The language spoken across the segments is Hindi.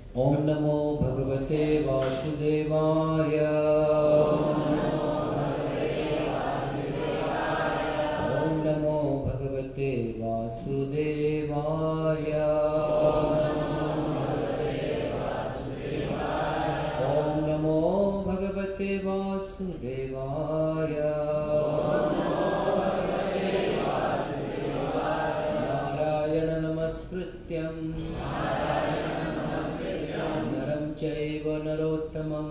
ओम नमो भगवते वासुदेवाय। ओम नमो भगवते वासुदेवाय। ओम नमो भगवते वासुदेवाय। नारायण नमस्कृत्यं नरं चैव नरोत्तमं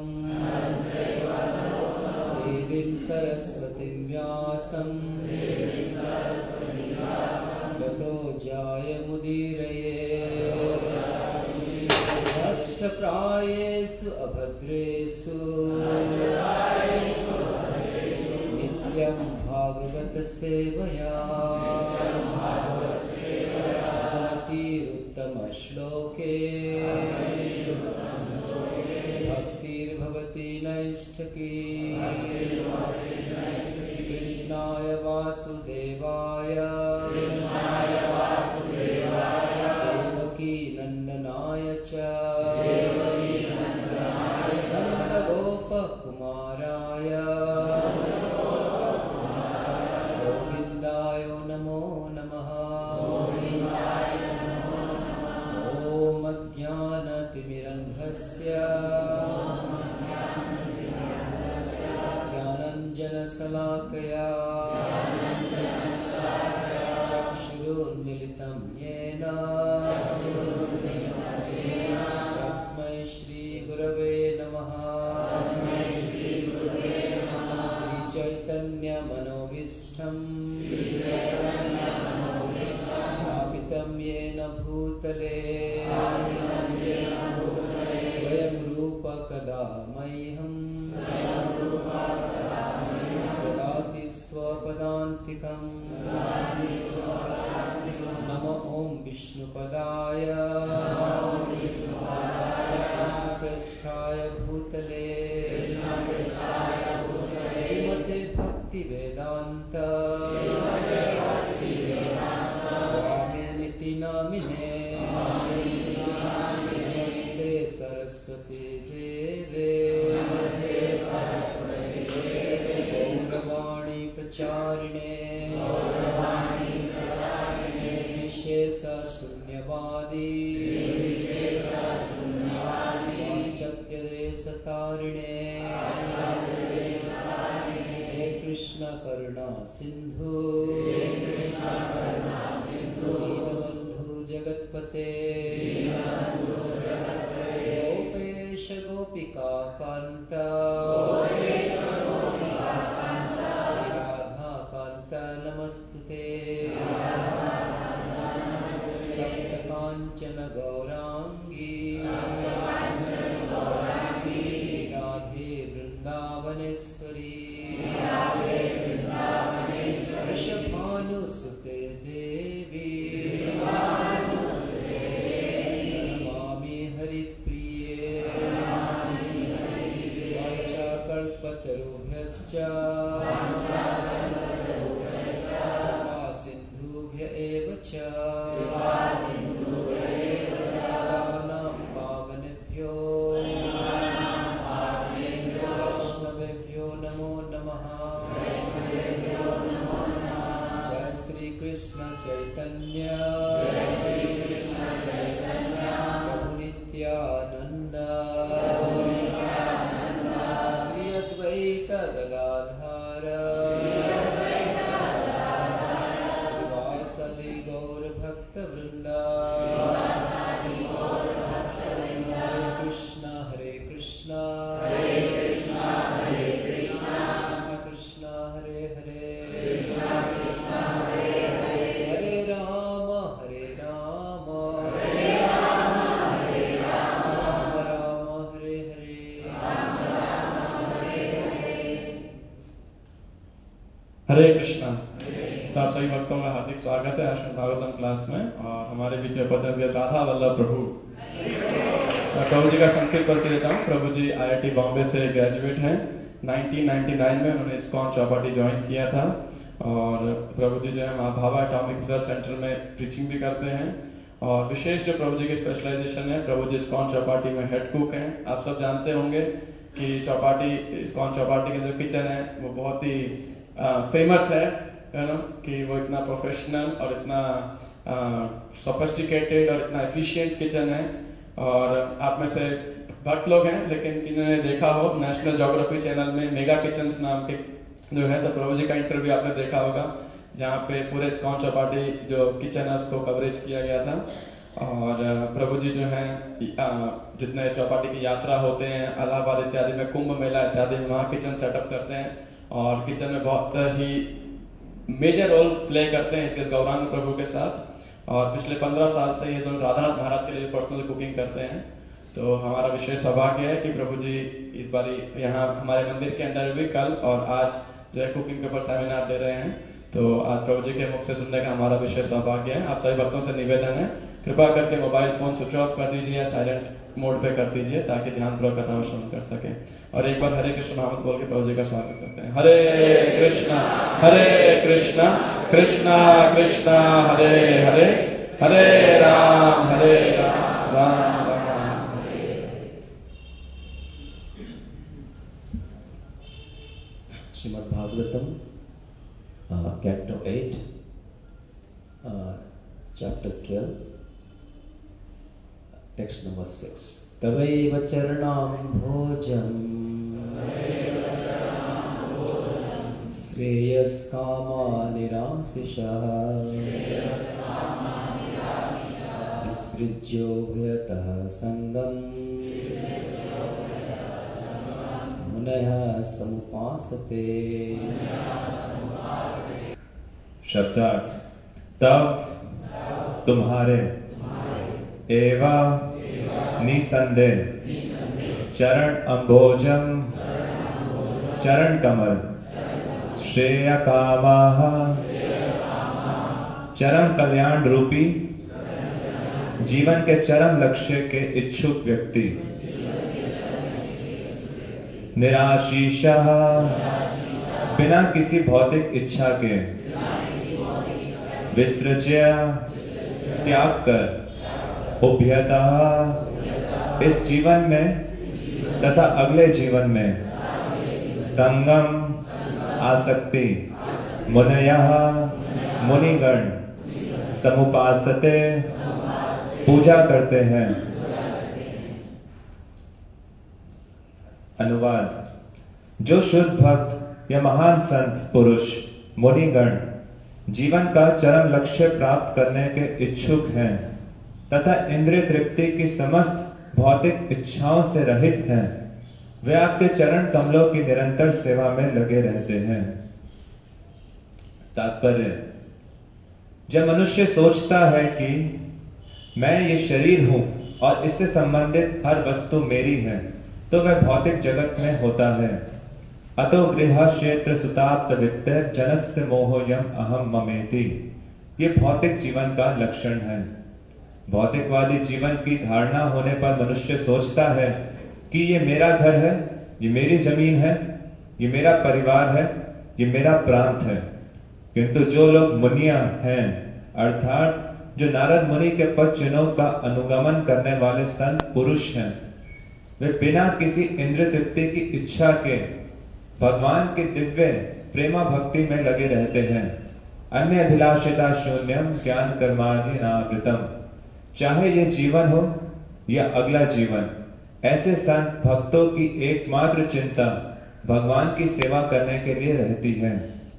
देवीं सरस्वतीं व्यासं ततो जायमुदीरये। अष्टप्रायेषु अभद्रेषु नित्यं भागवत सेवया उत्तमश्लोके भक्तिर्भवति नैष्ठकी। कृष्णाय वासुदेवाय देवकी नन्दनाय च नन्दगोपकुमाराय गोविन्दाय नमो नमः। ॐ अज्ञानतिमिरन्धस्य ज्ञानाञ्जनशलाकया चक्षुरुन्मिलितं येन तस्मै श्रीगुरवे नमः। श्रीचैतन्यमनोभीष्टं स्थापितं येन भूतले स्वयं रूप कदा मह्यं ददाति स्वपदान्तिकं। नमो ॐ विष्णुपदाय कृष्णपृष्ठाय भूतले श्रीमते भक्तिवेदान्त स्वामिनिति नामिने। नमस्ते सरस्वती देवे गौरवाणी प्रचारिणे निर्विशेष शून्यवादी पाश्चात्यदेशतारिणे। हे कृष्ण करुणा सिंधु दीनबंधु जगत्पते गोपेश गोपिका कांत श्री राधा कांत नमस्तुते। तप्त कांचन गौरांगी श्री राधे वृंदावनेश्वरी। वृषभानुसुते देवी नमामि हरिप्रिये। वाञ्छाकल्पतरुभ्यश्च कृपा सिन्धुभ्य एव च पतितानां पावनेभ्यो वैष्णवेभ्यो नमो नमः। जय श्री कृष्ण चैतन्य प्रभु नित्यानंद श्री अद्वैत गदाधर श्रीवासदि गौर भक्त वृंदा। हरे कृष्णा कृष्ण कृष्ण हरे हरे हरे राम राम राम हरे हरे। हरे कृष्णा। तो आप सभी भक्तों का हार्दिक स्वागत है श्रीमद् भागवतम क्लास में। और हमारे बीच में पहुंचे राधा वल्लभ प्रभु। प्रभु जी का संक्षिप्त करके देता हूँ। प्रभु जी IIT बॉम्बे से ग्रेजुएट हैं। 1999 में उन्होंने इस्कॉन चौपाटी ज्वाइन किया था। और प्रभु जी जो है भाभा एटॉमिक रिसर्च सेंटर में टीचिंग भी करते हैं और विशेष जो प्रभु जी की स्पेशलाइजेशन है, प्रभु जी इस्कॉन चौपाटी में हेड कुक हैं। आप सब जानते होंगे कि इस्कॉन चौपाटी के जो किचन है वो बहुत ही फेमस है ना, कि वो इतना प्रोफेशनल और इतना सोफिस्टिकेटेड और इतना एफिशिएंट किचन है। और आप में से भक्त लोग हैं, लेकिन जिन्होंने देखा हो नेशनल ज्योग्राफी चैनल में मेगा किचन्स नाम के जो है, तो प्रभु जी का इंटरव्यू आपने देखा होगा, जहाँ पे पूरे इस्कॉन चौपाटी जो किचन है उसको कवरेज किया गया था। और प्रभु जी जो हैं जितने चौपाटी की यात्रा होते हैं, इलाहाबाद इत्यादि में, कुंभ मेला इत्यादि में, वहाँ किचन सेटअप करते हैं और किचन में बहुत ही मेजर रोल प्ले करते हैं इसके गौरांग प्रभु के साथ। और पिछले 15 साल से ये दोनों राधानाथ महाराज के लिए पर्सनल कुकिंग करते हैं। तो हमारा विशेष सौभाग्य है कि प्रभु जी इस बारी यहाँ हमारे मंदिर के अंदर भी कल और आज जो है कुकिंग के ऊपर सेमिनार दे रहे हैं। तो आज प्रभु जी के मुख से सुनने का हमारा विशेष सौभाग्य है। आप सभी भक्तों से निवेदन है, कृपा करके मोबाइल फोन स्विच ऑफ कर दीजिए, साइलेंट मोड पे कर दीजिए, ताकि ध्यानपूर्वक कथा श्रवण कर सके। और एक बार हरे कृष्ण नाम बोल के प्रभु जी का स्वागत करते हैं। हरे कृष्णा कृष्णा कृष्णा हरे हरे, हरे राम राम राम हरे। Shrimad Bhagavatam Canto 8, Chapter 12, Text number 6. तवैव चरणाम्भोजम् श्रेयस्कामानिराशिषः विसृज्योभयतः सङ्गम् मुनयः समुपासते। शब्दार्थ तब तुम्हारे एवा निसंदेह चरण अम्भोजम चरण कमल श्रेय कामाः चरम कल्याण रूपी जीवन के चरम लक्ष्य के इच्छुक व्यक्ति निराशीषः बिना किसी भौतिक इच्छा के विसृज्य त्याग कर उभयतः इस जीवन में तथा अगले जीवन में संगम आसक्ति मुनयः मुनिगण समुपासते पूजा करते हैं। अनुवाद। जो शुद्ध भक्त या महान संत पुरुष मुनिगण जीवन का चरम लक्ष्य प्राप्त करने के इच्छुक हैं तथा इंद्रिय तृप्ति की समस्त भौतिक इच्छाओं से रहित हैं, वे आपके चरण कमलों की निरंतर सेवा में लगे रहते हैं। तात्पर्य। जब मनुष्य सोचता है कि मैं ये शरीर हूं और इससे संबंधित हर वस्तु मेरी है, तो वह भौतिक जगत में होता है। अतो गृह क्षेत्र सुताप्त वित्त जनस्य मोहोयम अहम ममेति, ये भौतिक जीवन का लक्षण है। भौतिकवादी जीवन की धारणा होने पर मनुष्य सोचता है कि ये मेरा घर है, ये मेरी जमीन है, ये मेरा परिवार है, ये मेरा प्रांत है। किंतु जो लोग मुनिया हैं, अर्थात जो नारद मुनि के पद चिन्हों का अनुगमन करने वाले संत पुरुष हैं, वे बिना किसी इंद्रिय तृप्ति की इच्छा के भगवान के दिव्य प्रेमा भक्ति में लगे रहते हैं। अन्य अभिलाषिता शून्यम ज्ञान कर्मादि नावृतम, चाहे ये जीवन हो या अगला जीवन, ऐसे संत भक्तों की एकमात्र चिंता भगवान की सेवा करने के लिए रहती है।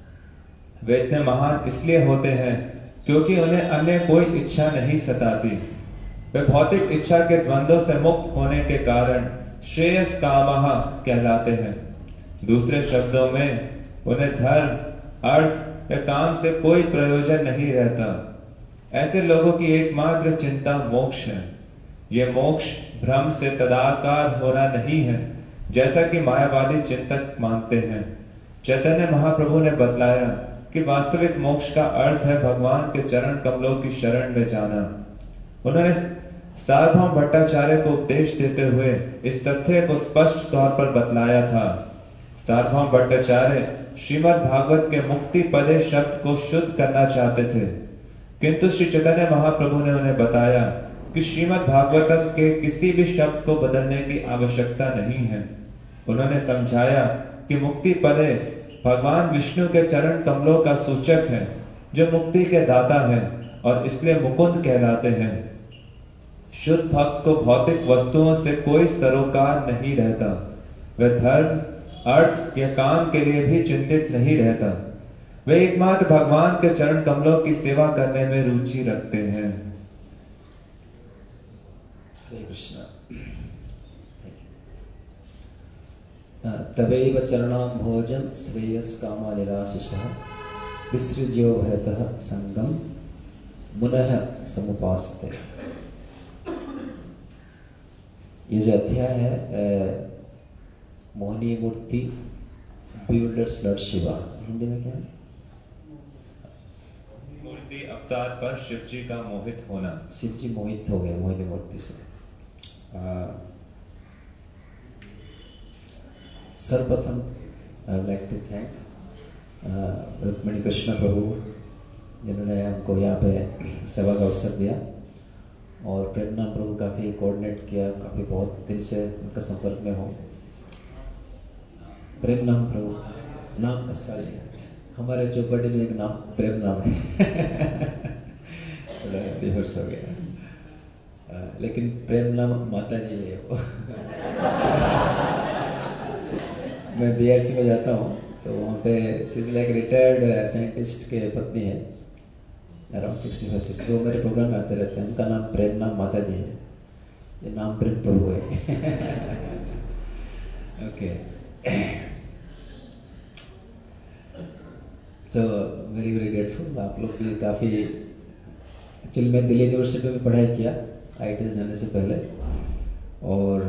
वे इतने महान इसलिए होते हैं क्योंकि उन्हें अन्य कोई इच्छा नहीं सताती। वे भौतिक इच्छा के द्वंद्वों से मुक्त होने के कारण श्रेयस कामः कहलाते हैं। दूसरे शब्दों में उन्हें धर्म, अर्थ या काम से कोई प्रयोजन नहीं रहता। ऐसे लोगों की एकमात्र चिंता मोक्ष है। यह मोक्ष भ्रम से तदाकार होना नहीं है, जैसा कि मायावादी चिंतक मानते हैं। चैतन्य महाप्रभु ने बतलाया कि वास्तविक मोक्ष का अर्थ है भगवान के चरण कमलों की शरण में जाना। उन्होंने सार्वभौम भट्टाचार्य को उपदेश देते हुए इस तथ्य को स्पष्ट तौर पर बतलाया था। सार्वभौम भट्टाचार्य श्रीमद् भागवत के मुक्ति पदे शब्द को शुद्ध करना चाहते थे। किंतु श्री चैतन्य महाप्रभु ने उन्हें बताया कि श्रीमद् भागवतम के किसी भी शब्द को बदलने की आवश्यकता नहीं है। उन्होंने समझाया कि मुक्ति पदे भगवान विष्णु के चरण कमलों का सूचक है, जो मुक्ति के दाता है और इसलिए मुकुंद कहलाते हैं। शुद्ध भक्त को भौतिक वस्तुओं से कोई सरोकार नहीं रहता। वह धर्म, अर्थ या काम के लिए भी चिंतित नहीं रहता। वे एकमात्र भगवान के चरण कमलों की सेवा करने में रुचि रखते हैं। हरे कृष्णा। तवैव चरणाम्भोजं श्रेयस्कामा निराशिषः विसृज्यो भयतः संगम मुनः समुपासते। ये जो अध्याय है मोहिनी मूर्ति बिल्डर्स लॉर्ड शिवा, हिंदी में क्या है? मूर्ति अवतार पर शिव जी का मोहित होना। शिव जी मोहित हो गए मोहिनी मूर्ति से। सर्वप्रथम I would like to thank Rukmini Krishna Prabhu, जिन्होंने हमको यहाँ पे सेवा का अवसर दिया, और प्रेमनाम प्रभु काफ़ी कोऑर्डिनेट किया, काफ़ी बहुत दिन से उनका संपर्क में हो। प्रेमनाम प्रभु नाम सॉरी, हमारे चौपाटी में एक नाम प्रेम नाम है थोड़ा रिवर्स हो गया, लेकिन प्रेम नाम माता जी है वो मैं बीआरसी में जाता हूँ तो वहाँ पे she is like retired scientist के पत्नी है, अराउंड 65-60, वो मेरे प्रोग्राम में आते रहते हैं। उनका नाम प्रेम नाम माता जी है, ये नाम प्रेम प्रभु है okay. So very very grateful. आप लोग भी काफ़ी, एक्चुअली मैं दिल्ली यूनिवर्सिटी में भी पढ़ाई किया IIT जाने से पहले, और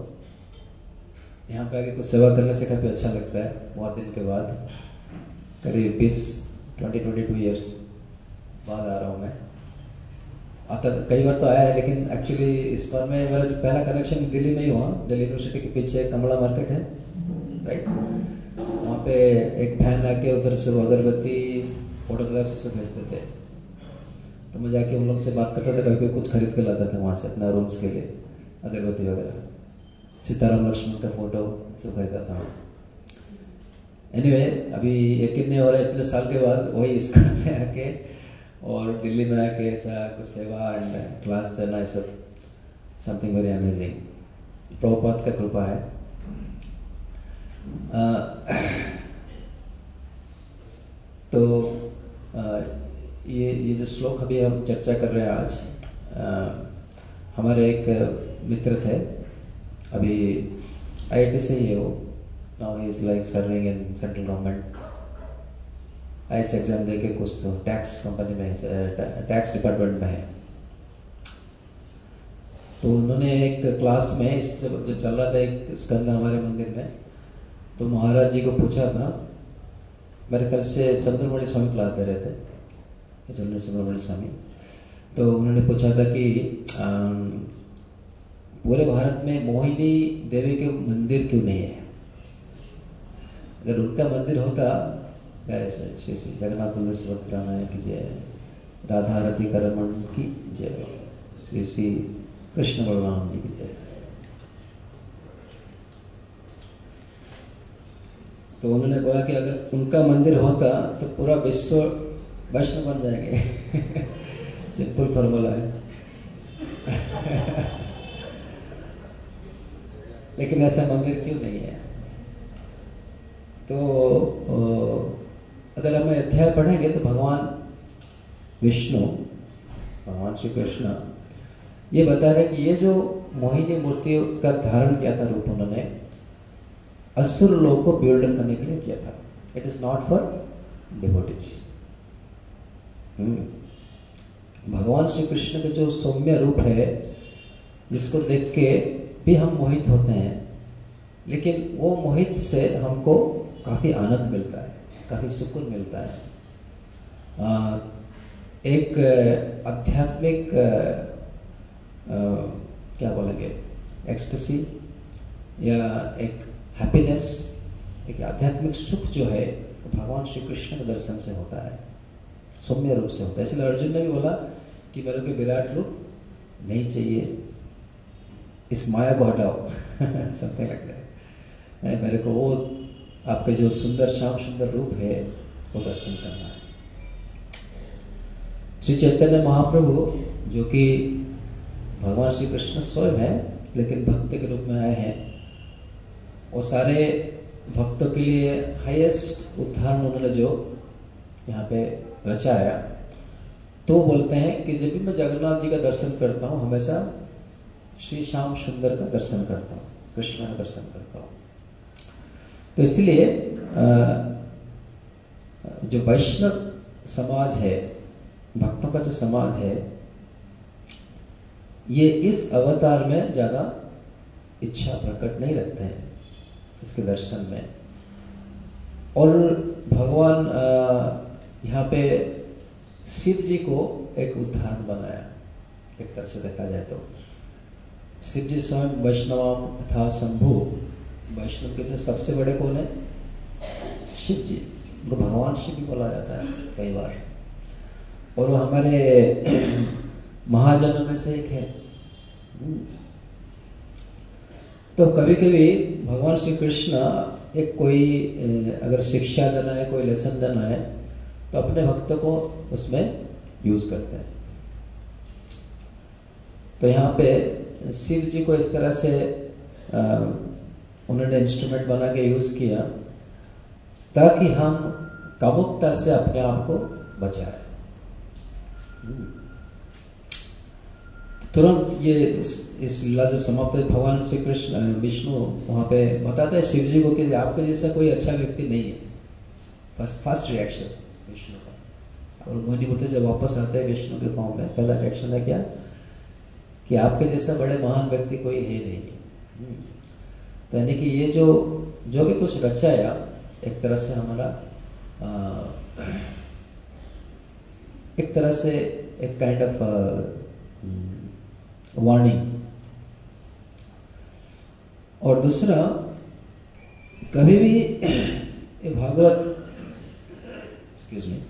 यहाँ पे आके कुछ सेवा करने से काफ़ी अच्छा लगता है। बहुत दिन के बाद, करीब 20-22 ईयर्स बाद आ रहा हूँ मैं। आता कई बार तो आया है, लेकिन एक्चुअली इस बार में मेरा जो पहला कनेक्शन दिल्ली में ही हुआ। दिल्ली यूनिवर्सिटी के पीछे कमला मार्केट है, राइट, वहाँ पे एक फैन आके उधर से वो अगरबत्ती फोटोग्राफ्स से भेजते थे, तो मैं जाके उन लोग से बात करता था, कभी कोई कुछ खरीद के लाता था वहाँ से अपना रूम्स के लिए, अगरबत्ती वगैरह, सीताराम लक्ष्मण का फोटो सब खरीदा था। एनीवे, अभी यकीन नहीं हो रहा है इतने साल के बाद वही इसका में आके और दिल्ली में आके ऐसा कुछ सेवा एंड क्लास देना, ये सब समथिंग वेरी अमेजिंग। प्रभुपाद का कृपा है। तो ये जो श्लोक अभी हम चर्चा कर रहे हैं आज, हमारे एक मित्र थे, अभी IIT से ही है वो, now he is like serving in central government. IAS exam दे के कुछ तो टैक्स कंपनी में, टैक्स डिपार्टमेंट में है। तो उन्होंने एक क्लास में इस जब चल रहा था एक स्कंद हमारे मंदिर में, तो महाराज जी को पूछा था, मेरे ख्याल से चंद्रमणि स्वामी क्लास दे रहे थे, चंद्रमणि स्वामी, तो उन्होंने पूछा था कि पूरे भारत में मोहिनी देवी के मंदिर क्यों नहीं है? अगर उनका मंदिर होता, श्री श्री जगन्नाथ बलदेव सुभद्रा रामायण की जय, राधा रति करमण की जय, श्री श्री कृष्ण बलराम जी की जय। तो उन्होंने बोला कि अगर उनका मंदिर होता तो पूरा विश्व वैष्णव बन जाएंगे सिंपल फॉर्मूला है लेकिन ऐसा मंदिर क्यों नहीं है? तो अगर हम अध्याय पढ़ेंगे तो भगवान विष्णु, भगवान श्री कृष्ण ये बता रहे कि ये जो मोहिनी मूर्ति का धारण किया था रूप, उन्होंने असुर लोगों को बिल्डर करने के लिए किया था। It is not for devotees. भगवान श्री कृष्ण के जो सौम्य रूप है, जिसको देख के भी हम मोहित होते हैं, लेकिन वो मोहित से हमको काफी आनंद मिलता है, काफी सुकून मिलता है। एक आध्यात्मिक क्या बोलेंगे, एक्सटेसी या एक हैप्पीनेस, एक आध्यात्मिक सुख जो है, भगवान श्री कृष्ण के दर्शन से होता है। सौम्य रूप से होता है। इसलिए अर्जुन ने भी बोला कि मेरे को विराट रूप नहीं चाहिए, इस माया को हटाओ समथिंग लाइक दैट। मेरे को वो आपके जो सुंदर श्याम सुंदर रूप है वो दर्शन करना है। श्री चैतन्य महाप्रभु जो कि भगवान श्री कृष्ण स्वयं है लेकिन भक्त के रूप में आए हैं, वो सारे भक्तों के लिए हाईएस्ट उदाहरण उन्होंने जो यहाँ पे रचाया, तो बोलते हैं कि जब भी मैं जगन्नाथ जी का दर्शन करता हूँ हमेशा श्री श्याम सुंदर का दर्शन करता हूँ, कृष्ण का दर्शन करता हूँ। तो इसलिए जो वैष्णव समाज है, भक्तों का जो समाज है, ये इस अवतार में ज्यादा इच्छा प्रकट नहीं रखते हैं इसके दर्शन में। और भगवान यहाँ पे शिव जी को एक उदाहरण बनाया, एक तरह से देखा जाए तो। शिव जी स्वयं वैष्णवाम था शंभु, वैष्णव के सबसे बड़े कौन है? शिव जी, उनको भगवान शिव भी बोला जाता है कई बार, और वो हमारे महाजनों में से एक है। तो कभी कभी भगवान श्री कृष्ण एक कोई अगर शिक्षा देना है, कोई लेसन देना है, तो अपने भक्तों को उसमें यूज करते हैं। तो यहाँ पे शिव जी को इस तरह से उन्होंने इंस्ट्रूमेंट बना के यूज किया ताकि हम कामुकता से अपने आप को बचाए। तुरंत ये इस लीला जब समाप्त है, भगवान श्री कृष्ण विष्णु वहां पे बताते हैं शिव जी को कि आपके जैसा कोई अच्छा व्यक्ति नहीं है। फर्स्ट रिएक्शन विष्णु का। और मोहिनी बोलते जब वापस आते हैं विष्णु के फॉर्म में, पहला रिएक्शन है क्या कि आपके जैसा बड़े महान व्यक्ति कोई है नहीं। तो यानी कि ये जो भी कुछ रचाया एक तरह से हमारा एक तरह से एक काइंड ऑफ वार्निंग। और दूसरा, कभी भी भागवत एक्सक्यूज मी,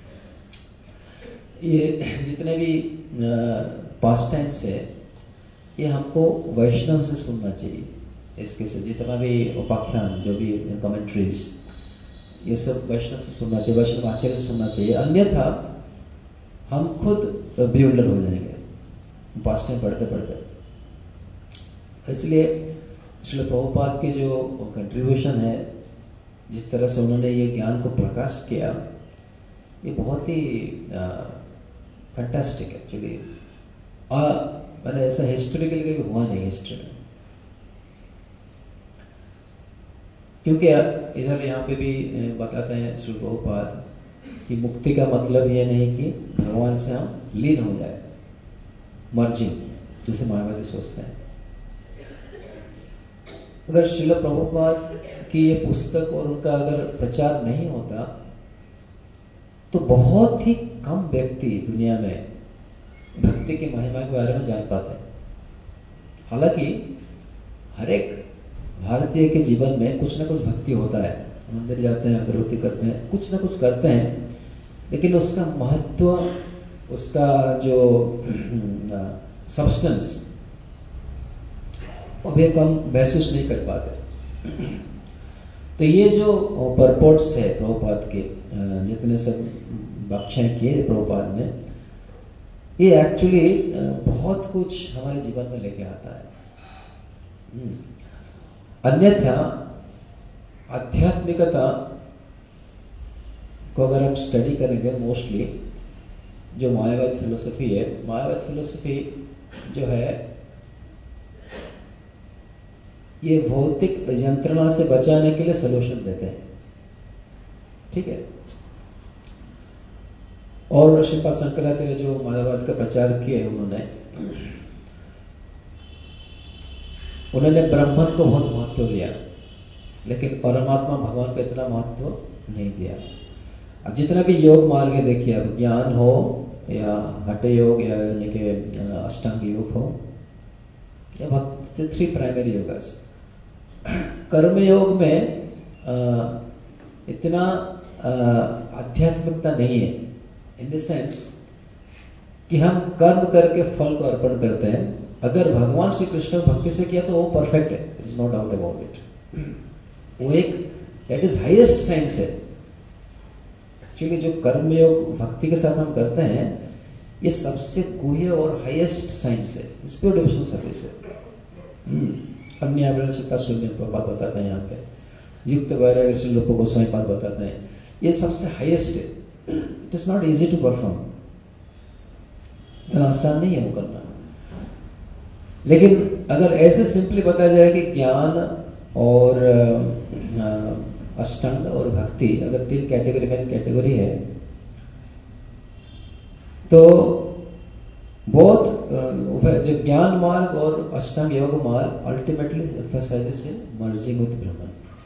ये जितने भी पास्ट टाइम्स है ये हमको वैष्णव से सुनना चाहिए। इसके से जितना भी उपाख्यान, जो भी कमेंट्रीज, ये सब वैष्णव से सुनना चाहिए, वैष्णव आचार्य से सुनना चाहिए। अन्यथा हम खुद बिल्डर हो जाएंगे पास्ट टाइम पढ़ते पढ़ते। इसलिए श्रील प्रभुपाद की जो कंट्रीब्यूशन है, जिस तरह से उन्होंने ये ज्ञान को प्रकाश किया, ये बहुत ही फैंटास्टिक एक्चुअली। मैंने ऐसा हिस्टोरिकली कभी हुआ नहीं हिस्ट्री में, क्योंकि इधर यहाँ पे भी बताते हैं श्री प्रभुपाद कि मुक्ति का मतलब ये नहीं कि भगवान से हम लीन हो जाए, मर्जिंग, जैसे मायावादी सोचते हैं। अगर श्रील प्रभुपाद की ये पुस्तक और उनका अगर प्रचार नहीं होता तो बहुत ही कम व्यक्ति दुनिया में भक्ति की महिमा के बारे में जान पाते हैं। हालांकि हर एक भारतीय के जीवन में कुछ ना कुछ भक्ति होता है, मंदिर जाते हैं, अगरबत्ती करते हैं, कुछ ना कुछ करते हैं, लेकिन उसका महत्व, उसका जो सब्सटेंस, अभी हम महसूस नहीं कर पाते। तो ये जो परपोर्ट्स है प्रभुपाद के, जितने सब व्याख्याएं किए प्रभुपाद ने, ये एक्चुअली बहुत कुछ हमारे जीवन में लेके आता है। अन्यथा आध्यात्मिकता को अगर हम स्टडी करेंगे, मोस्टली जो मायावाद फिलोसफी है, मायावाद फिलोसफी जो है ये भौतिक यंत्रणा से बचाने के लिए सलूशन देते हैं, ठीक है। और श्रीपाद शंकराचार्य जो मायावाद का प्रचार किए, उन्होंने ब्रह्मन को बहुत महत्व दिया, लेकिन परमात्मा भगवान को इतना महत्व नहीं दिया। अब जितना भी योग मार्ग है, देखिए, अब ज्ञान हो या हठ योग या यानी कि अष्टांग योग हो या भक्ति, 3 प्राइमरी योगास। कर्म योग में इतना आध्यात्मिकता नहीं है, इन द सेंस कि हम कर्म करके फल को अर्पण करते हैं. अगर भगवान श्री कृष्ण भक्ति से किया तो वो परफेक्ट है, there is no doubt about it. वो एक दैट इज हाईएस्ट साइंस है. एक्चुअली जो कर्म योग भक्ति के साथ हम करते हैं ये सबसे गुह्य और हाईएस्ट साइंस है. स्पिरिट डिवोशनल सर्विस है. अन्य का शून्य बात बताते हैं यहाँ पे. युक्त वैराग्य श्री रूप गोस्वामी पाद बताते हैं ये सबसे हाईएस्ट है. It is not easy to perform. इतना आसान नहीं है वो करना. लेकिन अगर ऐसे सिंपली बताया जाए कि ज्ञान और अष्टांग और भक्ति अगर 3 कैटेगरी में कैटेगरी है तो बहुत जो ज्ञान मार्ग और अष्टांग योग मार्ग ultimately emphasises in merging with Brahman.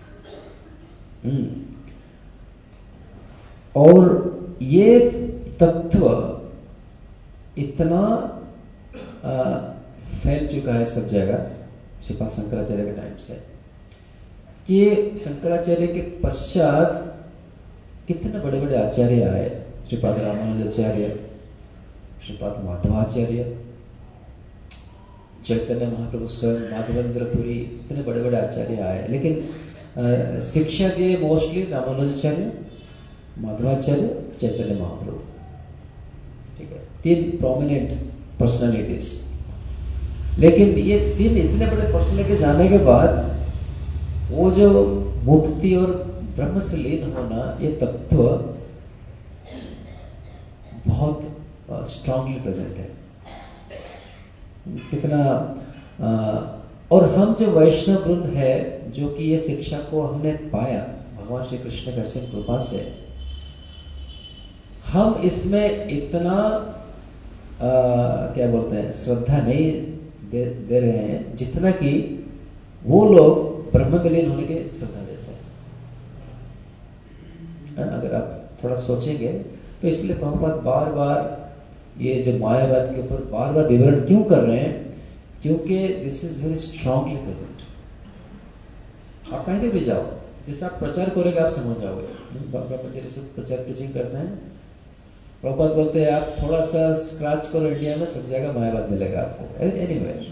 और ये तत्व इतना फैल चुका है सब जगह श्रीपाद शंकराचार्य के टाइम से कि शंकराचार्य के पश्चात कितने बड़े बड़े आचार्य आए. श्रीपाद रामानुजाचार्य, श्रीपाद माधवाचार्य, चैतन्य महाप्रभु स्वयं, माधवेंद्रपुरी, इतने बड़े बड़े आचार्य आए. लेकिन शिक्षा दिए मोस्टली रामानुजाचार्य, माधवाचार्य, चैतन्य महाप्रभु. ठीक है, 3 प्रोमिनेंट पर्सनालिटीज. लेकिन ये 3 इतने बड़े पर्सनालिटीज आने के बाद वो जो मुक्ति और ब्रह्म से लीन होना ये तत्व बहुत स्ट्रांगली प्रेजेंट है. कितना और हम जो वैष्णव वृंद है जो कि ये शिक्षा को हमने पाया भगवान श्री कृष्ण की असीम कृपा से, हम इसमें इतना क्या बोलते हैं श्रद्धा नहीं दे रहे हैं जितना कि वो लोग ब्रह्म विलीन होने की श्रद्धा देते हैं. अगर आप थोड़ा सोचेंगे तो इसलिए प्रभुपाद बार बार ये जो मायावाद के ऊपर बार बार विवरण क्यों कर रहे हैं, क्योंकि this is very strongly present. आप कहीं पे भी जाओ, जैसे आप प्रचार करोगे आप समझ जाओगे. ब्रह्मचर्य से प्रचार प्रीचिंग करते हैं, प्रभुपाद बोलते हैं आप थोड़ा सा स्क्रैच करो इंडिया में सब जगह मायावाद मिलेगा आपको. एनीवेयर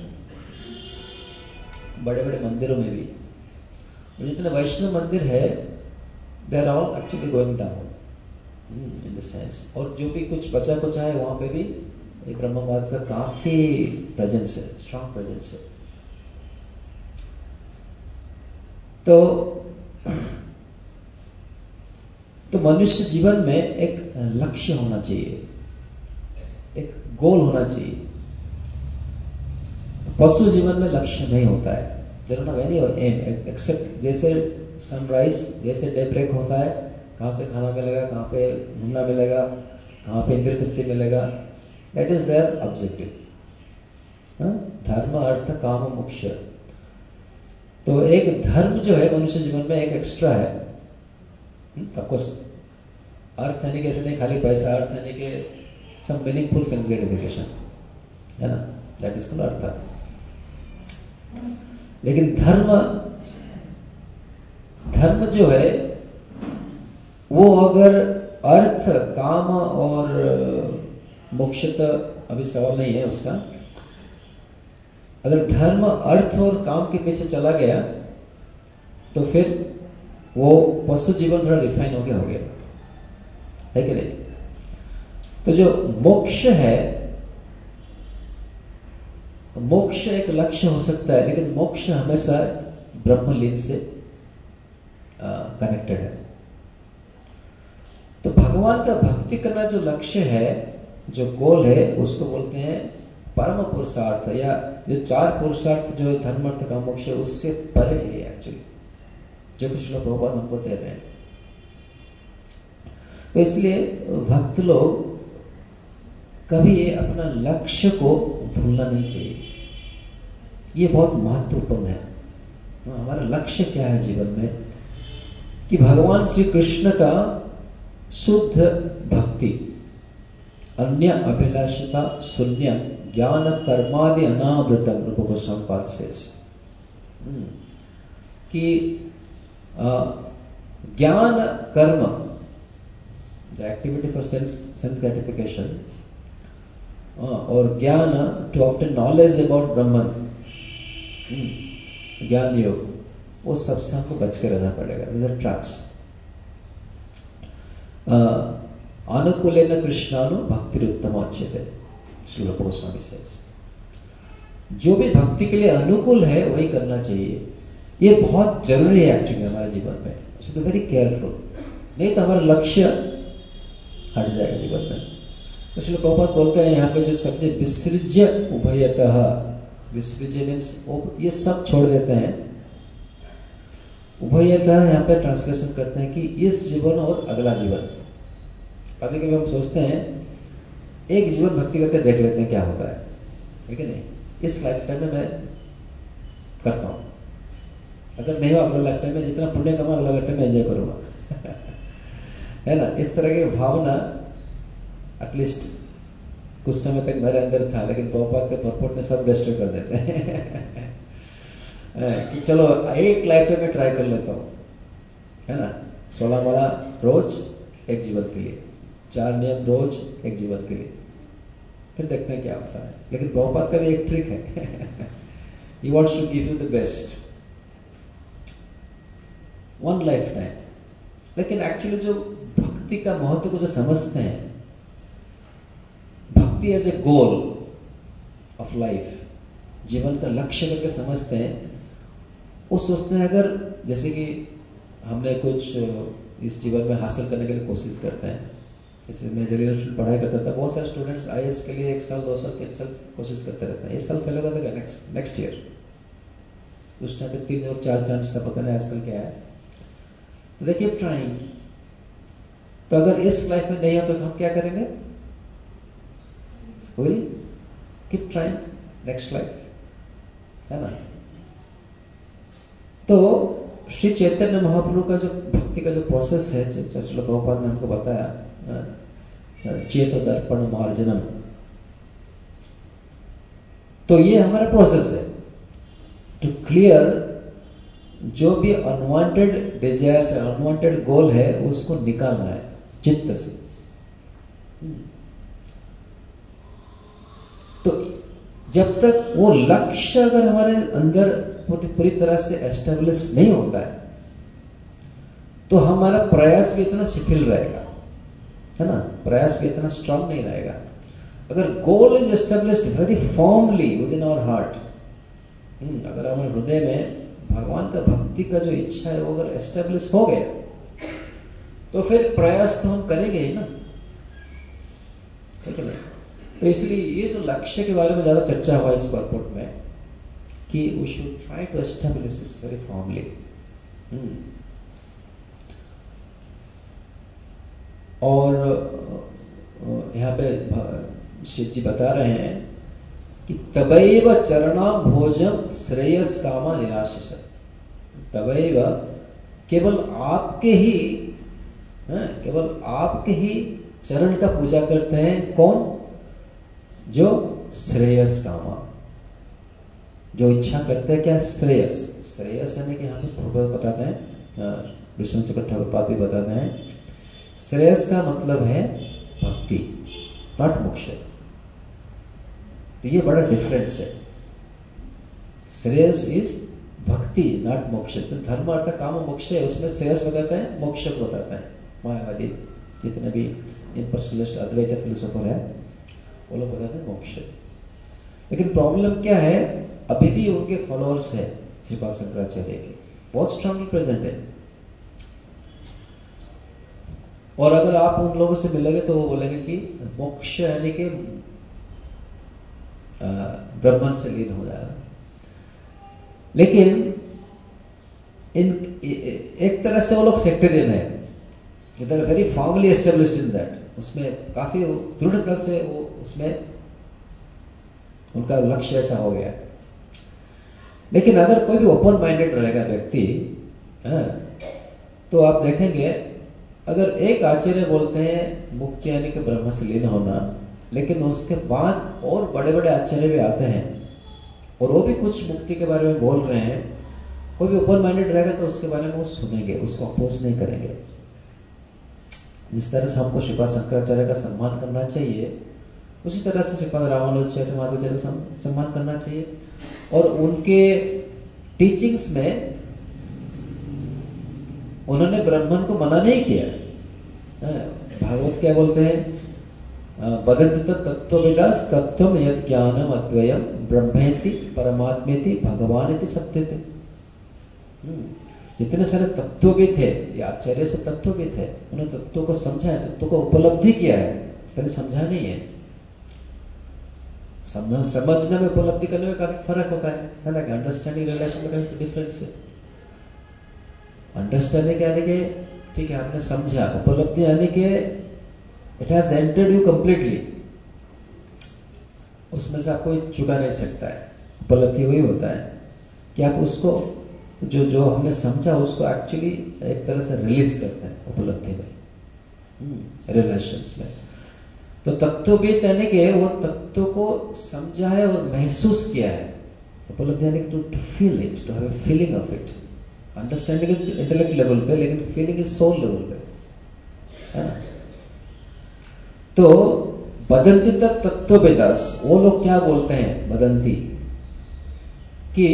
बड़े बड़े मंदिरों में भी जितने वैष्णव मंदिर है they are all actually going down in the sense. और जो भी कुछ बचा कुछ है वहां पे भी ब्रह्मवाद का काफी प्रेजेंस है, स्ट्रॉन्ग प्रेजेंस है. तो मनुष्य जीवन में एक लक्ष्य होना चाहिए, एक गोल होना चाहिए. पशु जीवन में लक्ष्य नहीं होता है. There is no any aim except जैसे सनराइज, जैसे डे ब्रेक होता है, कहाँ से खाना मिलेगा, कहाँ पे घूमना मिलेगा, कहाँ पे इंद्रिय तृप्ति मिलेगा, दैट इज देयर ऑब्जेक्टिव. धर्म अर्थ काम मोक्ष. तो एक धर्म जो है मनुष्य जीवन में एक एक्स्ट्रा है. ऑफकोर्स अर्थ है नहीं कैसे नहीं खाली पैसा, अर्थ है नहीं कि सम मीनिंगफुल सेंस ग्रेटिफिकेशन है ना, दैट इज कॉल्ड अर्थ. लेकिन धर्म जो है वो अगर अर्थ काम और मोक्ष अभी सवाल नहीं है उसका. अगर धर्म अर्थ और काम के पीछे चला गया तो फिर वो पशु जीवन थोड़ा रिफाइन हो गया है कि नहीं. तो जो मोक्ष है, मोक्ष एक लक्ष्य हो सकता है, लेकिन मोक्ष हमेशा ब्रह्मलीन से कनेक्टेड है. तो भगवान का भक्ति करना जो लक्ष्य है, जो गोल है, उसको बोलते हैं परम पुरुषार्थ, या जो 4 पुरुषार्थ जो धर्म अर्थ काम मोक्ष है उससे परे है एक्चुअली, जो कृष्ण प्रभुपाद हमको दे रहे हैं. तो इसलिए भक्त लोग कभी अपना लक्ष्य को भूलना नहीं चाहिए. ये बहुत महत्वपूर्ण है. हमारा लक्ष्य क्या है जीवन में, कि भगवान श्री कृष्ण का शुद्ध भक्ति, अन्य अभिलाषिता शून्य ज्ञान कर्मादि अनावृतम, रूप गोस्वामी पाद से कि jnana karma the activity for sense gratification और jnana to obtain knowledge about Brahman, jnana yoga, वो सबसे हमको बच के रहना पड़ेगा. With traps. अनुकूलेन कृष्णानु भक्ति उत्तम उच्यते, श्रील गोस्वामी सेज. जो भी भक्ति के लिए अनुकूल है वही करना चाहिए. ये बहुत जरूरी है एक्चुअली हमारे जीवन में. शुड बी वेरी केयरफुल, नहीं तो हमारा लक्ष्य हट जाएगा जीवन में. तो श्रील प्रभुपाद बोलते हैं यहाँ पे जो शब्द विसृज्य उभयतः, विसृज्य मीन्स ये सब छोड़ देते हैं. उभयतः यहाँ पे ट्रांसलेशन करते हैं कि इस जीवन और अगला जीवन. कभी कभी हम सोचते हैं एक जीवन भक्ति करके देख लेते हैं क्या होता है, ठीक है नहीं, इस लाइफ टाइम में मैं करता हूं, अगर नहीं हो अगला लाइफ टाइम में जितना पुण्य कमा अगला लाइफ टाइम में एंजॉय करूंगा. है ना, इस तरह की भावना एटलीस्ट कुछ समय तक मेरे अंदर था, लेकिन प्रभुपाद के परपोर्ट ने सब डिस्ट्रॉय कर देते हैं. कि चलो एक लाइफ टाइम में ट्राई कर लेता हूं, है ना, 16 माला रोज एक जीवन के लिए, 4 नियम रोज एक जीवन के लिए, फिर देखते हैं क्या होता है. लेकिन प्रभुपाद का भी एक ट्रिक है. He wants to give you the best, one lifetime. लेकिन एक्चुअली जो भक्ति का महत्व को जो समझते हैं, bhakti as a goal of life, जीवन का लक्ष्य करके समझते हैं, वो सोचते हैं अगर जैसे कि हमने कुछ इस जीवन में हासिल करने के लिए कोशिश करते हैं. जैसे मैं दिल्ली यूनिवर्सिटी पढ़ाई करता था, बहुत सारे स्टूडेंट्स आईएएस के लिए 1 साल 2 साल 3 साल कोशिश करते रहते हैं. 1 साल फेल होगा तो नेक्स्ट ईयर, उस टाइम पे 3 और 4 चांस था, पता नहीं आजकल क्या है. तो देखिए ट्राइंग. तो अगर इस लाइफ में नहीं हो तो हम क्या करेंगे? Will keep trying next life, है ना. तो श्री चैतन्य महाप्रभु का जो भक्ति का जो प्रोसेस है, श्रील प्रभुपाद ने हमको बताया, चेतो दर्पण मार्जनम, तो ये हमारा प्रोसेस है टू क्लियर जो भी अनवांटेड डिजायर्स, अनवांटेड गोल है, उसको निकालना है चित्त से. तो जब तक वो लक्ष्य अगर हमारे अंदर पूरी तरह से एस्टेब्लिश नहीं होता है, तो हमारा प्रयास भी इतना शिथिल रहेगा, है ना, प्रयास भी इतना स्ट्रांग नहीं रहेगा. अगर goal is established very formally within our heart, अगर हमारे हृदय में भगवान का भक्ति का जो इच्छा है वो अगर एस्टेब्लिश हो गया, तो फिर प्रयास तो हम करेंगे ही ना, ठीक है नहीं. तो इसलिए ये जो लक्ष्य के बारे में ज्यादा चर्चा हुआ इस परपोर्ट में कि we should try to establish this very formally. और यहाँ पे शिव जी बता रहे हैं कि तबैव चरणाम भोजम श्रेयस कामा निराशिष. तबैव केवल आपके ही चरण का पूजा करते हैं. कौन? जो श्रेयस कामा, जो इच्छा करते हैं क्या? श्रेयस. श्रेयस यानी कि यहाँ पे प्रभु बताते हैं, विष्णु चक्र ठाकुर पाद भी बताते हैं, श्रेयस का मतलब है भक्ति, नॉट मोक्ष. तो ये बड़ा डिफरेंस है. श्रेयस इज भक्ति, नॉट मोक्ष. तो धर्म अर्थ काम मोक्ष है, उसमें श्रेयस बताते हैं, मोक्ष को बताते हैं. मायावादी जितने भी इम्पर्सनलिस्ट अद्वैत फिलोसोफर है, वो लोग बताते हैं मोक्ष. लेकिन प्रॉब्लम क्या है, अभी भी उनके फॉलोअर्स है श्रीपाद शंकराचार्य के, बहुत स्ट्रांगली प्रेजेंट है. और अगर आप उन लोगों से मिलोगे तो वो बोलेंगे कि मोक्ष यानी कि ब्रह्मन से लीन हो जाएगा. लेकिन एक तरह से वो लोग सेक्टेरियन है, they are very formally established in that. उसमें काफी दृढ़ता से वो उसमें उनका लक्ष्य ऐसा हो गया. लेकिन अगर कोई भी ओपन माइंडेड रहेगा व्यक्ति, तो आप देखेंगे अगर एक आचार्य बोलते हैं मुक्ति यानी कि ब्रह्म से लीन होना, लेकिन उसके बाद और बड़े बड़े आचार्य भी आते हैं और वो भी कुछ मुक्ति के बारे में बोल रहे हैं, कोई भी ओपन माइंडेड रहेगा तो उसके बारे में वो सुनेंगे, उसको अपोज नहीं करेंगे. जिस तरह से हमको श्रीपाद शंकराचार्य का सम्मान करना चाहिए, उसी तरह से श्रीपाद रामानुजाचार्य माधवाचार्य का सम्मान करना चाहिए। और उनके टीचिंग्स में उन्होंने ब्राह्मण को मना नहीं किया। भागवत क्या बोलते हैं, वदन्ति तत्त्वविदास् तत्त्वं यत् ज्ञानम् अद्वयम् ब्रह्मेति परमात्मेति भगवानेति सत्यते। जितने सारे तत्वविद थे, ये आचार्य से तत्वविद है, उन्होंने तत्वों को समझा है, तत्वों को उपलब्धि किया है, पहले समझा नहीं है। समझने में उपलब्धि करने में काफी फर्क होता है ना। अंडरस्टैंडिंग रिलेशन में काफी डिफरेंस है। अंडरस्टैंडिंग यानी कि ठीक है आपने समझा, उपलब्धि यानी कि it has entered you completely, उसमें से आपको चुका नहीं सकता है। उपलब्धि वही होता है कि आप उसको जो हमने समझा उसको एक्चुअली एक तरह से रिलीज करते हैं उपलब्धि में, रिलेशंस में। तो तत्वविद यानी कि वो तत्व को समझा है और महसूस किया है। उपलब्धि यानी to feel it, to have a feeling of it. Understanding is intellect level पे, लेकिन फीलिंग इज सोल लेवल पे, है ना। तो वदन्ति तत्त्वविदास्, वो लोग क्या बोलते हैं वदन्ति, कि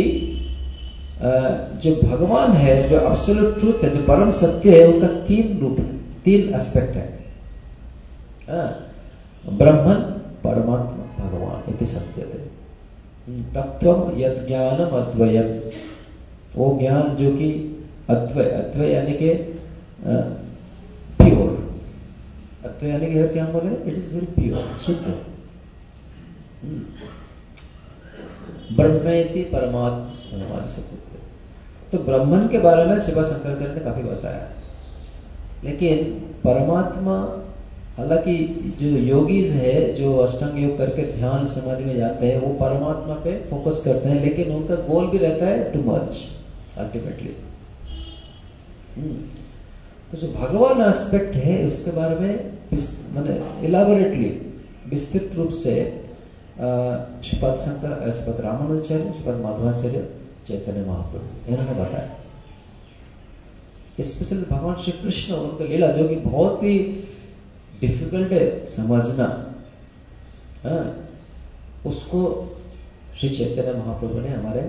जो भगवान है, जो एब्सोल्यूट ट्रूथ है, जो परम सत्य है, उनका तीन रूप है, तीन एस्पेक्ट है। ब्रह्मन, परमात्मा, भगवान इति सत्यते। तत्वम यत् ज्ञानम अद्वयम, वो ज्ञान जो कि अद्वय, अद्वय यानी कि प्योर, अद्वय यानी कि क्या बोले, इट इज वेरी प्योर, शुद्ध। ब्रह्मेति परमात्मा भगवान सत्य। तो ब्रह्मन के बारे में श्रीपाद शंकराचार्य ने काफी बताया, लेकिन परमात्मा, हालांकि जो योगीज है, जो अष्टांग योग करके ध्यान समाधि में जाते हैं, वो परमात्मा पे फोकस करते हैं, लेकिन उनका गोल भी रहता है टू मर्ज अल्टीमेटली। तो जो भगवान एस्पेक्ट है उसके बारे में मैंने इलाबोरेटली विस्तृत रूप से श्रीपाद शंकर, श्रीपाद रामानुजाचार्य, श्रीपाद माधवाचार्य, चैतन्य महाप्रभु इन्होंने बताया। स्पेशली भगवान श्री कृष्ण और उनका लीला, जो कि बहुत ही डिफिकल्ट है समझना, उसको श्री चैतन्य महाप्रभु ने हमारे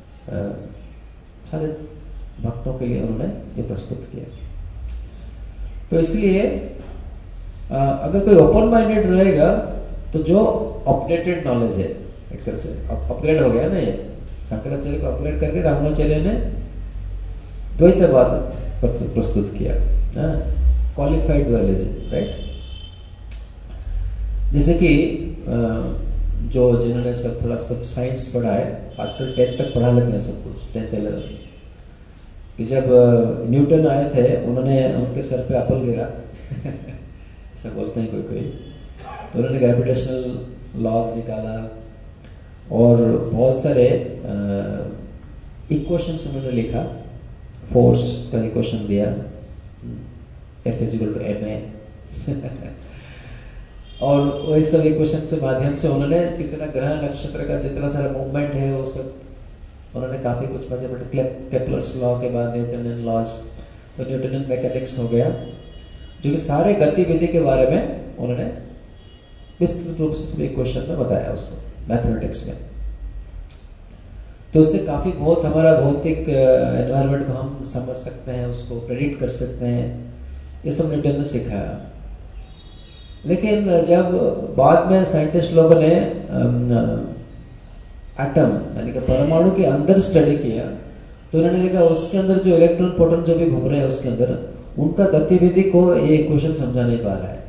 सारे भक्तों के लिए उन्होंने ये प्रस्तुत किया। तो इसलिए अगर कोई ओपन माइंडेड रहेगा तो जो अपडेटेड नॉलेज है, एक तरह से अपग्रेड हो गया ना, ये शंकराचार्य को अपग्रेड करके रामानुजाचार्य ने द्वैतवाद प्रस्तुत किया, क्वालिफाइड नॉलेज, राइट। जैसे कि जो जिन्होंने सब थोड़ा सा साइंस पढ़ा है, आजकल 10th तक पढ़ा लेते हैं सब कुछ, 10th 11th, कि जब न्यूटन आए थे, उन्होंने उनके सर पे एप्पल गिरा ऐसा बोलते हैं कोई, तो उन्होंने ग्रेविटेशनल लॉज निकाला और बहुत सारे इक्वेशंस उन्होंने लिखा, फोर्स का इक्वेशन दिया, F = ma और वही सब इक्वेशन के माध्यम से उन्होंने कितना ग्रह नक्षत्र का जितना सारा मूवमेंट है वो सब उन्होंने काफी कुछ मजे में, केपलर्स लॉ के बाद न्यूटनियन लॉज, तो न्यूटनियन मैकेनिक्स हो गया, जो कि सारे गतिविधि के बारे में उन्होंने विस्तृत रूप से इक्वेशन में बताया उसको, मैथमेटिक्स में। तो उससे काफी बहुत हमारा भौतिक एनवायरनमेंट को हम समझ सकते हैं, उसको प्रेडिक्ट कर सकते हैं, ये सब न्यूटन ने सिखाया। लेकिन जब बाद में साइंटिस्ट लोगों ने एटम यानी कि परमाणु के अंदर स्टडी किया, तो उन्होंने देखा उसके अंदर जो इलेक्ट्रॉन प्रोटॉन जो भी घूम रहे हैं उसके अंदर, उनका गतिविधि को ये इक्वेशन समझा नहीं पा रहा है।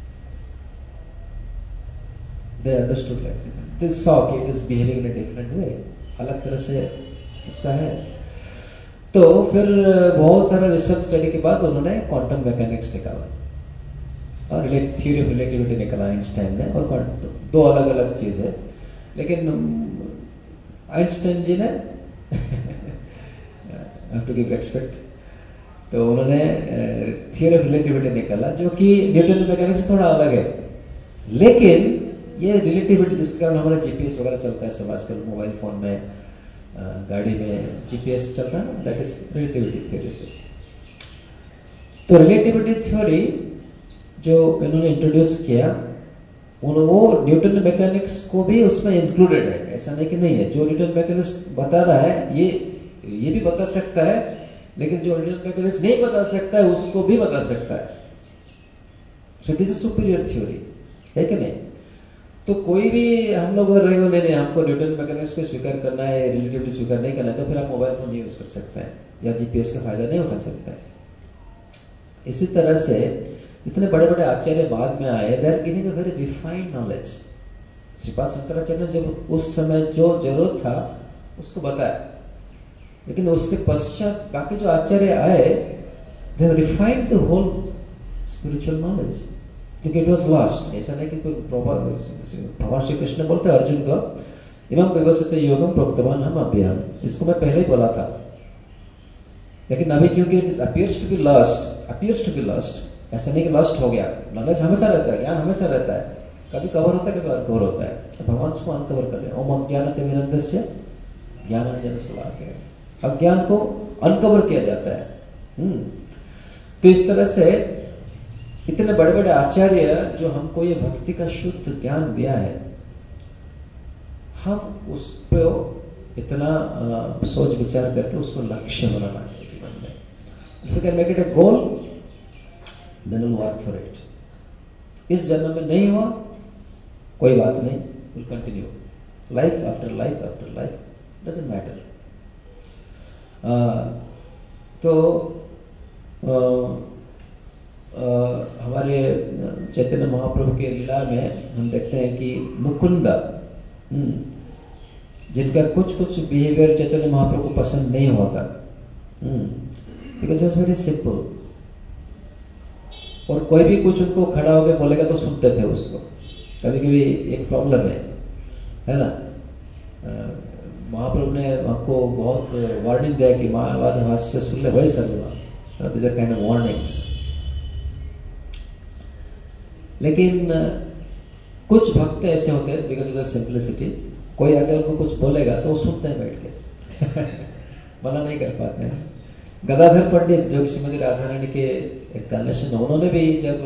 They understood like they saw कि it is behaving in a different way, अलग तरह से उसका है। तो फिर बहुत सारा रिसर्च स्टडी के बाद उन्होंने क्वांटम मैकेनिक्स निकाला और थ्योरी ऑफ रिलेटिविटी निकाला आइंस्टाइन ने, और दो अलग अलग चीज है, लेकिन आइंस्टाइन जी ने have to give respect, तो उन्होंने थ्योरी ऑफ रिलेटिविटी निकाला, जो कि न्यूटन मैकेनिक्स थोड़ा अलग है। लेकिन ये रिलेटिविटी जिसके कारण हमारा जीपीएस वगैरह चलता है सब आजकल, मोबाइल फोन में, गाड़ी में जीपीएस चल रहा है, दैट इज रिलेटिविटी थ्योरी से। तो रिलेटिविटी थ्योरी जो इन्होंने इंट्रोड्यूस किया, वो न्यूटन मैकेनिक्स को भी उसमें इंक्लूडेड है, ऐसा नहीं कि नहीं है। जो न्यूटन मैकेनिक्स बता रहा है ये भी बता सकता है, लेकिन जो न्यूटन मैकेनिक्स नहीं बता सकता है उसको भी बता सकता है। So this is superior theory, है कि नहीं? तो कोई भी हम लोग अगर रहे नहीं हमको न्यूटन मैकेनिक्स को स्वीकार करना है, रिलेटिविटी स्वीकार नहीं करना है, तो फिर आप मोबाइल फोन नहीं यूज कर सकते हैं या जीपीएस का फायदा नहीं उठा सकते हैं। इसी तरह से जितने बड़े बड़े आचार्य बाद में आए, they are giving a very refined knowledge. Shripad Shankaracharya ने जब उस समय जो जरूरत था उसको बताया, लेकिन उसके पश्चात बाकी जो आचार्य आए, they have refined the whole spiritual knowledge, क्योंकि इट वॉज लॉस्ट। ऐसा नहीं कि कोई भगवान श्री कृष्ण बोलते अर्जुन का, इमं विवसित योगम प्रोक्तवान हम अभ्याम, इसको मैं पहले ही बोला था, लेकिन अभी क्योंकि it appears to be lost, ऐसा नहीं कि लॉस्ट हो गया। नॉलेज हमेशा रहता है, ज्ञान हमेशा रहता है, कभी कवर होता है, कभी अनकवर होता है। तो भगवान उसको अनकवर कर रहे हैं। ओम अज्ञानतिमिरन्धस्य ज्ञानांजनशलाकया, अज्ञान को अनकवर किया जाता है। तो इस तरह से इतने बड़े बड़े आचार्य जो हमको ये भक्ति का शुद्ध ज्ञान दिया है, हम उस पर इतना सोच विचार करके उसको लक्ष्य बनाना चाहिए जीवन में। If you can make it a goal, then we'll work for it. इस जन्म में नहीं हुआ कोई बात नहीं, we'll continue. Life after life after life, doesn't matter. तो हमारे चैतन्य महाप्रभु के लीला में हम देखते हैं कि मुकुंद, जिनका कुछ कुछ बिहेवियर चैतन्य महाप्रभु को पसंद नहीं होता, बिकॉज इट्स वेरी सिंपल, और कोई भी कुछ उनको खड़ा होकर बोलेगा तो सुनते थे उसको। कभी कभी एक प्रॉब्लम है ना, महाप्रभु ने हमको बहुत वार्निंग दिया कि मायावाद हास्य सुन ले वही सर्वनाश, this are kind of warnings. लेकिन कुछ भक्त ऐसे होते हैं बिकॉज ऑफ द सिंप्लिसिटी, कोई अगर उनको कुछ बोलेगा तो वो सुनते हैं बैठ के मना नहीं कर पाते हैं। गदाधर पंडित जो श्रीमती राधा रानी के एक कन्वेंशन, उन्होंने भी जब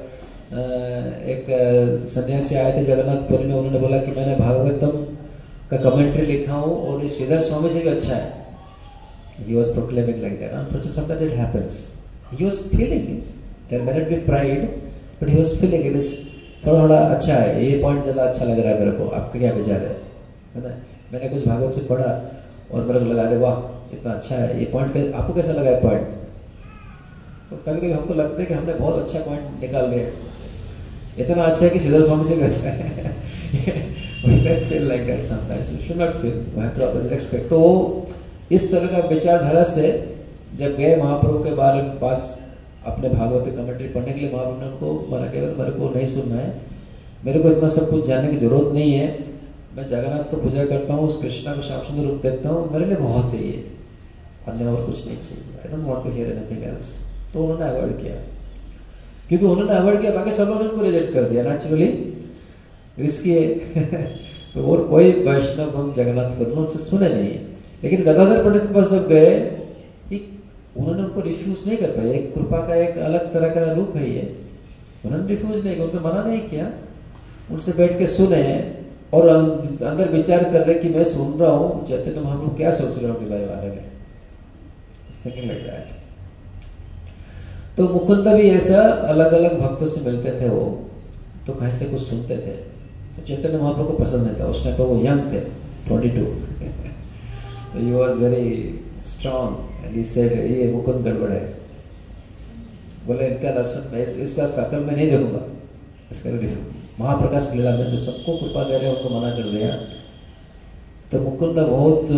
एक सन्यासी आए थे जगन्नाथपुरी में, उन्होंने बोला कि मैंने भागवतम का कमेंट्री लिखा हूं और इस श्रीधर स्वामी से भी अच्छा है। He was proclaiming like that. Unfortunately, sometimes it happens. He was feeling it. There may not be pride, but he was feeling it is थोड़ा अच्छा है, ये पॉइंट ज्यादा अच्छा लग रहा है मेरे को, आपका क्या विचार है ना? मैंने कुछ भागवत से पढ़ा और मेरे को लगा रहे वाह इतना अच्छा है ये पॉइंट, आपको कैसा लगा है पॉइंट? तो कभी कभी हमको लगता है कि हमने बहुत अच्छा पॉइंट निकाल लिया इसमें से, इतना अच्छा है कि श्रीधर स्वामी से कैसा है We can feel like that sometimes. You should not feel. We have to always expect. तो इस तरह का विचारधारा से जब गए महाप्रभु के बारे में पास अपने भागवत कमेंट्री पढ़ने के लिए, महाप्रभु ने उनको मना किया मेरे को नहीं सुनना है, मेरे को इतना सब कुछ जानने की जरूरत नहीं है, मैं जगन्नाथ को पूजा करता हूँ, उस कृष्णा को श्याम सुंदर रूप देखता हूँ, मेरे लिए बहुत है ये, अन्य और कुछ नहीं चाहिए। I don't want to hear anything else. तो उन्होंने अवॉइड किया, क्योंकि उन्होंने अवॉइड किया बाकी सब लोगों ने उनको रिजेक्ट कर दिया, नेचुरली रिस्की है तो और कोई वैष्णव भक्त जगन्नाथ उनसे सुने नहीं। लेकिन गदाधर पंडित के पास जब गए, उन्होंने उनको रिफ्यूज नहीं कर पाए, एक कृपा का एक अलग तरह का रूप है ये, उन्होंने रिफ्यूज नहीं किया, उनको मना नहीं किया, उनसे बैठ के सुने और अंदर विचार कर रहे कि मैं सुन रहा हूँ चैतन्य महाप्रभु क्या सोच रहे होंगे मेरे बारे में, थिंकिंग लाइक दैट। तो मुकुंद भी ऐसा अलग अलग भक्तों से मिलते थे, वो तो कहीं से कुछ सुनते थे, तो चैतन्य महाप्रभु को पसंद नहीं था। उस टाइम पर वो यंग थे, 22 तो he was very strong and he said ये मुकुंद गड़बड़ है, बोले इनका दर्शन मैं इसका शकल में नहीं देखूंगा, इसका महाप्रकाश लीला में जब सबको कृपा दे रहे उनको मना कर दिया। तो मुकुंद बहुत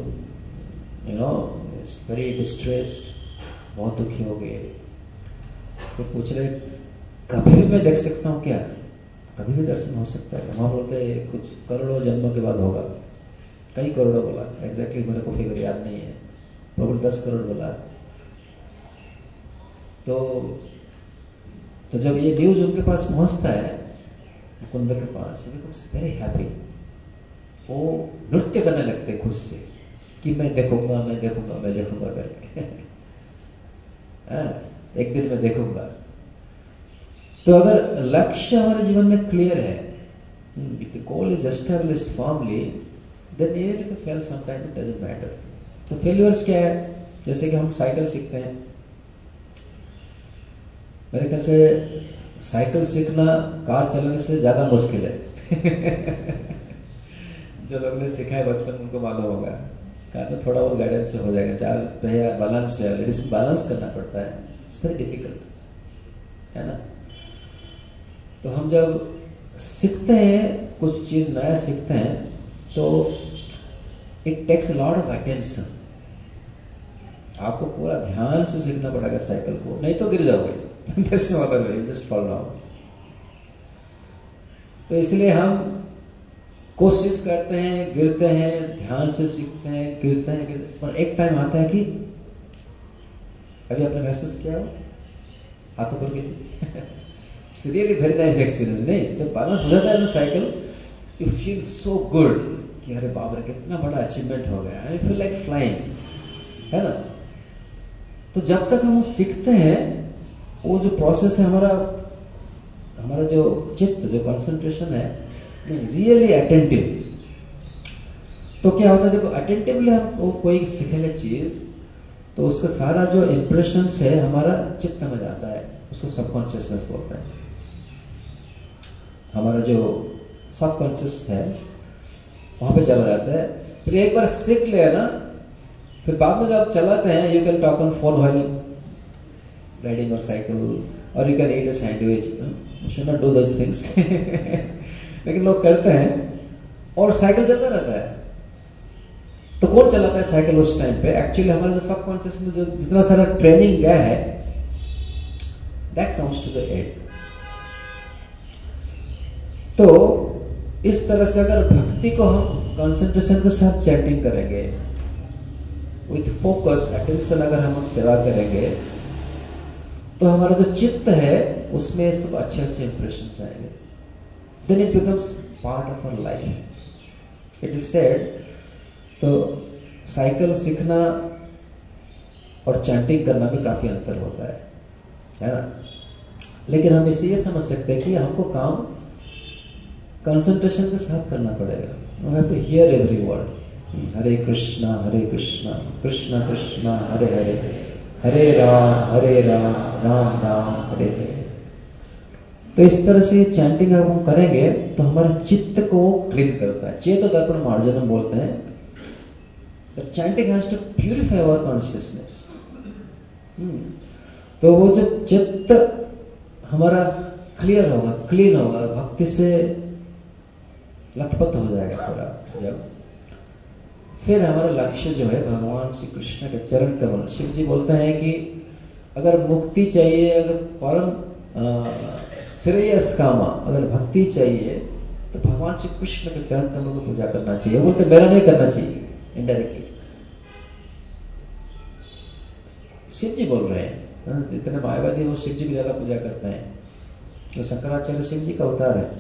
वेरी डिस्ट्रेस्ड, बहुत दुखी हो गए। तो पूछ रहे कभी भी मैं देख सकता हूँ क्या, कभी भी दर्शन हो सकता है? वहां बोलते कुछ करोड़ों जन्मों के बाद होगा, कई करोड़ों बोला, एग्जैक्टली मेरे को फिगर याद नहीं है, प्रभु 10 करोड़ बोला। तो जब ये न्यूज उनके पास पहुंचता है मुकुंद के पास, वेरी हैप्पी, वो नृत्य करने लगते खुद से कि मैं देखूंगा मैं देखूंगा मैं देखूंगा करके एक दिन मैं देखूंगा। तो अगर लक्ष्य हमारे जीवन में क्लियर है, if the goal is established firmly, then even if you fail sometime it doesn't matter. तो फेल्यूर्स क्या है? जैसे कि हम साइकिल सीखते हैं, मेरे ख्याल से साइकिल सीखना कार चलाने से ज्यादा मुश्किल है। जो लोग ने सीखा है बचपन उनको मालूम होगा, कार में थोड़ा बहुत गाइडेंस से हो जाएगा, चार पहिया बैलेंस्ड है, लेकिन इसमें बैलेंस करना पड़ता है, इट्स वेरी डिफिकल्ट, है ना। तो हम जब सीखते हैं, कुछ चीज नया सीखते हैं, तो it takes lot of attention. आपको पूरा ध्यान से सीखना पड़ेगा साइकिल को, नहीं तो गिर जाओगे। There's no other way, just fall down. तो इसलिए हम कोशिश करते हैं, गिरते हैं, ध्यान से सीखते हैं, गिरते हैं, पर एक टाइम आता है कि अभी आपने महसूस किया हो, हाथों पर कीजिए। It's really very nice experience, नहीं? जब बैलेंस हो जाता है ना cycle, you feel so good कि अरे बाप रे कितना बड़ा अचीवमेंट हो गया, आई फील लाइक फ्लाइंग, है ना। तो जब तक हम सीखते हैं, वो जो प्रोसेस है, हमारा जो चित्त, जो कंसंट्रेशन है, इज रियली अटेंटिव। तो क्या होता है, जब अटेंटिवली हम कोई सीखेंगे चीज, तो उसका सारा जो इंप्रेशंस है हमारा चित्त में जाता है, उसको सबकॉन्शियसनेस बोलते हैं। हमारा जो सबकॉन्शियस है वहां पे चला जाता है। फिर एक बार सीख लिया ना, फिर बाद में जब चलाते हैं, you can talk on phone while riding और साइकिल, और you can eat a sandwich, you should not do those things. लेकिन लोग करते हैं और साइकिल चलता रहता है। तो कौन चलाता है साइकिल उस टाइम पे? एक्चुअली हमारा जो सबकॉन्शियस में जो जितना सारा ट्रेनिंग गया है, that comes to the end. तो इस तरह से अगर भक्ति को हम कंसंट्रेशन के साथ चैंटिंग करेंगे, विथ फोकस अटेंशन अगर हम सेवा करेंगे, तो हमारा जो चित्त है उसमें सब अच्छे अच्छे इंप्रेशंस आएंगे। Then it becomes part of our life. It is said, तो साइकिल सीखना और चैंटिंग करना में काफी अंतर होता है ना। लेकिन हम इसे ये समझ सकते हैं कि हमको काम कंसंट्रेशन के साथ करना पड़ेगा। We have to hear every word. Hare Krishna Krishna Krishna Hare Hare, Hare Ram Ram Ram Hare Hare. तो इस तरह से चैंटिंग अगर हम करेंगे तो हमारे चित्त को क्लीन करता है। चेतो दर्पण मार्जनम बोलते हैं। The chanting has to purify our consciousness. तो वो जब चित्त हमारा क्लियर होगा, क्लीन होगा, भक्ति से लथपथ हो जाएगा पूरा, जब फिर हमारा लक्ष्य जो है भगवान श्री कृष्ण के चरण कमल। शिव जी बोलते हैं कि अगर मुक्ति चाहिए, अगर परम श्रेयस कामा, अगर भक्ति चाहिए, तो भगवान श्री कृष्ण के चरण कमल को पूजा करना चाहिए। बोलते मेरा नहीं करना चाहिए, इनडायरेक्टली शिव जी बोल रहे हैं। जितने मायावादी वो शिव जी की ज्यादा पूजा करते हैं, तो शंकराचार्य शिव जी का अवतार है।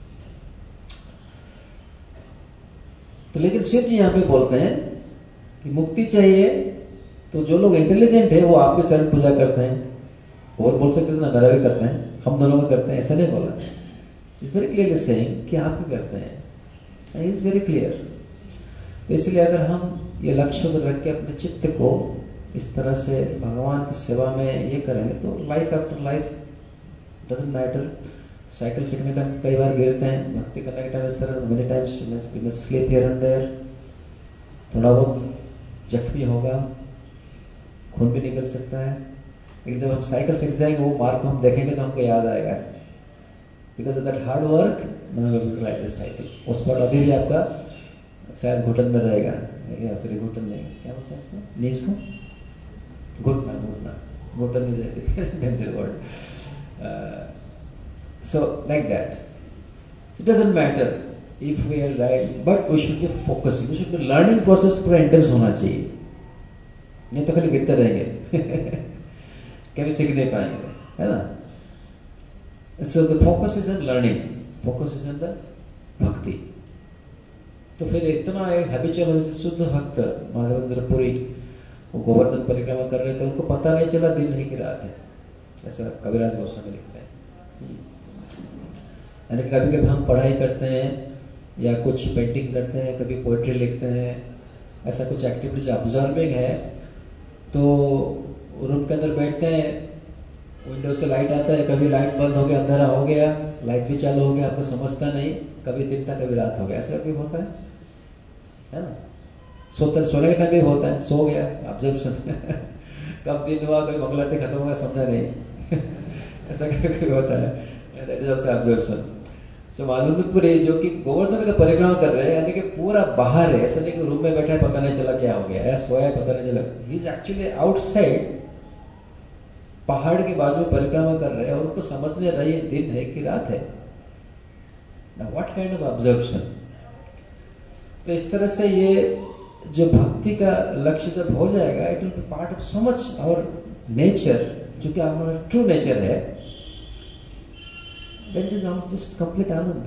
तो लेकिन शिव जी यहां पे बोलते हैं कि मुक्ति चाहिए, तो जो लोग इंटेलिजेंट है वो आपके चरण पूजा करते हैं। और बोल सकते हैं ना मेरा भी करते हैं, हम दोनों का करते हैं, ऐसा नहीं बोला। इट्स वेरी क्लियरली सेइंग कि आप भी करते हैं, इज वेरी क्लियर। तो इसलिए अगर हम ये लक्ष्य को रख के अपने चित्त को इस तरह से भगवान की सेवा में ये करेंगे, तो life after life doesn't matter. Cycle सीखने का कई बार गिरते हैं, भक्ति करने के टाइम इस तरह many times slip here and there, थोड़ा बहुत जख्मी होगा, खून भी निकल सकता है। लेकिन जब हम साइकिल सीख जाएंगे, वो मार्ग को हम देखेंगे तो हमको याद आएगा, because of that hard work now we will ride the cycle. उस पर अभी भी आपका शायद घुटन में रहेगा, सॉरी घुटन नहीं, क्या बोलते हैं इसको, नीज को, घुटन is a danger word. So like that, it doesn't matter if we are right, but we should be focusing, we should be learning process पूरा intense होना चाहिए, नहीं तो खाली गिरते रहेंगे कभी सीख नहीं पाएंगे, है ना। So the focus is on learning, focus is on the भक्ति। तो फिर इतना एक हैबिचुअल शुद्ध भक्त माधवेंद्र पुरी वो गोवर्धन परिक्रमा कर रहे थे, उनको पता नहीं चला दिन नहीं की रात है, ऐसा कविराज गोस्वामी लिखते हैं। यानी कभी कभी हम पढ़ाई करते हैं या कुछ पेंटिंग करते हैं, कभी पोएट्री लिखते हैं, ऐसा कुछ एक्टिविटीज ऑब्जर्विंग है, तो रूम के अंदर बैठते हैं, विंडो से लाइट आता है, कभी लाइट बंद हो गया, अंधेरा हो गया, लाइट भी चालू हो गया, आपको समझता नहीं, कभी दिन था कभी रात हो गया, ऐसा कभी होता है ना? सोने का टाइम भी होता है, सो गया, ऑब्जर्वेशन कब दिन हुआ, कभी मंगलारती खत्म हो गया, समझा नहीं ऐसा कभी होता है, that is also observation. So मालूमपुरी जो कि गोवर्धन का परिक्रमा कर रहे हैं, यानी कि पूरा बाहर है, ऐसा नहीं कि रूम में बैठा है पता नहीं चला क्या हो गया, या सोया पता नहीं चला, ही इज एक्चुअली आउटसाइड, पहाड़ के बाजू में परिक्रमा कर रहे हैं और उनको समझने रही दिन है कि रात है। Now what kind of observation? तो इस तरह से ये जो भक्ति का लक्ष्य जब हो जाएगा, it will be part of so much our nature, जो कि हमारा ट्रू नेचर है, that is just complete anand.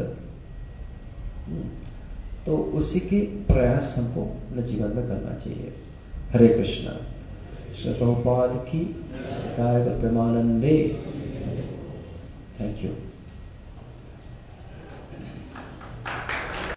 तो उसी की प्रयास हमको अपने जीवन में करना चाहिए। हरे कृष्णा। श्री प्रभुपाद की प्रेमानंदे। Thank you.